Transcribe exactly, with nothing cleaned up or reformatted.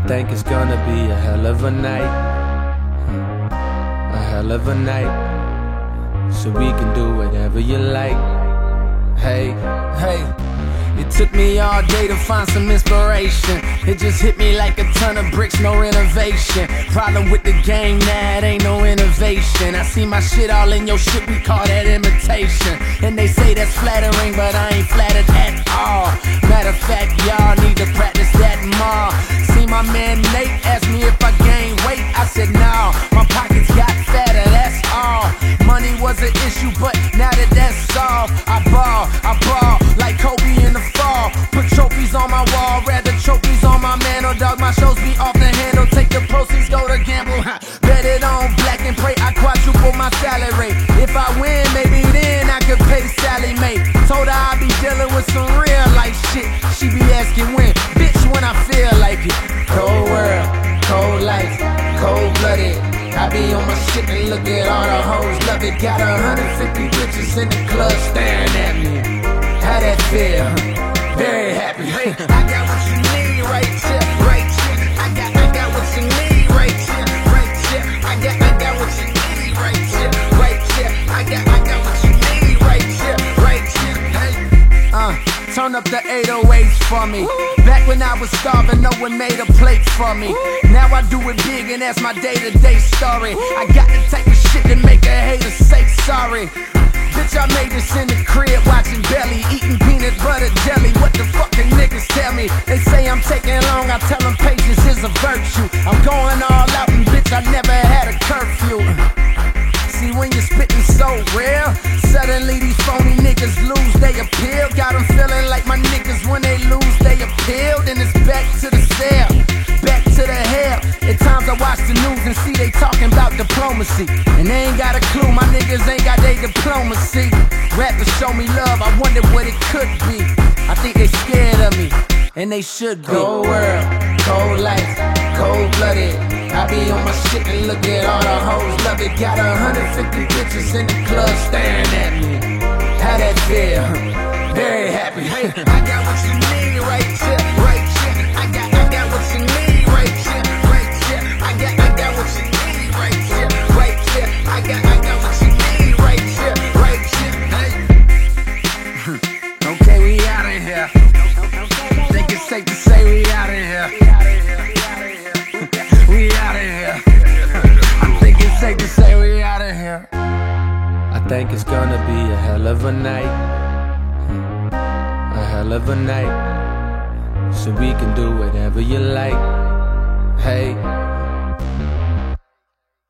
think it's gonna be a hell of a night, a hell of a night, so we can do whatever you like. Hey, hey. It took me all day to find some inspiration. It just hit me like a ton of bricks, no renovation. Problem with the game, nah, it ain't no innovation. I see my shit all in your shit, we call that imitation. And they say that's flattering, but I ain't flattered at all. Matter of fact, y'all need to practice that more. See my man Nate asked me if I gained weight, I said no, my pockets got fatter, that's all. Money was an issue, but now that that's solved, I ball, I ball like Kobe in the fall. Put trophies on my wall, rather trophies on my mantle. Dog, my shows be off the handle. Take the proceeds, go to gamble. Bet it on black and pray I quadruple my salary. If I win, maybe then I could pay Sally Mae. Told her I be dealing with some real life shit. She be asking when, bitch, when I feel like it. Cold world, cold life, cold blooded. I be on my shit and look at all the hoes, love it. Got a hundred fifty bitches in the club staring at me. How that feel? Very happy. Hey, I got what you need right here, right here. I got, I got what you need right here, right here. I got, I got what you need right here, right here. I got, I got what you need right here, right here. Hey, uh, turn up the eight oh eights for me. Back when I was starving, no one made a plate for me. Now I do it big and that's my day-to-day story. I got the type of shit that make a hater say sorry. Bitch, I made this in the crib, watching Belly, eating peanut butter jelly. What the fuck can niggas tell me? They say I'm taking long, I tell them patience is a virtue. I'm going all out and bitch, I never had a curfew. See, when you're spitting so real, suddenly these phony niggas lose they appeal. Got them feeling like my niggas when they lose they appeal. Then it's back to the cell, back to the hell. At times I watch the news and see they talking about diplomacy, and they ain't got a clue, my niggas ain't got they diplomacy. Rappers show me love, I wonder what it could be. I think they scared of me, and they should be. Cold world, cold life, cold blooded. I be on my shit and look at all the hoes, love it. Got a hundred fifty bitches in the club staring at me. How that feel? Very happy. Hey, I got what you need right here, right here. I got, I got what you need right here, right here. I got, I got what you need right here, right here. I got, I got what you need right here, right here. Hey. Okay, we out of here. Think it's safe to say we out of here. We out of here. I think it's safe to say we out of here. I think it's gonna be a hell of a night, a hell of a night, so we can do whatever you like.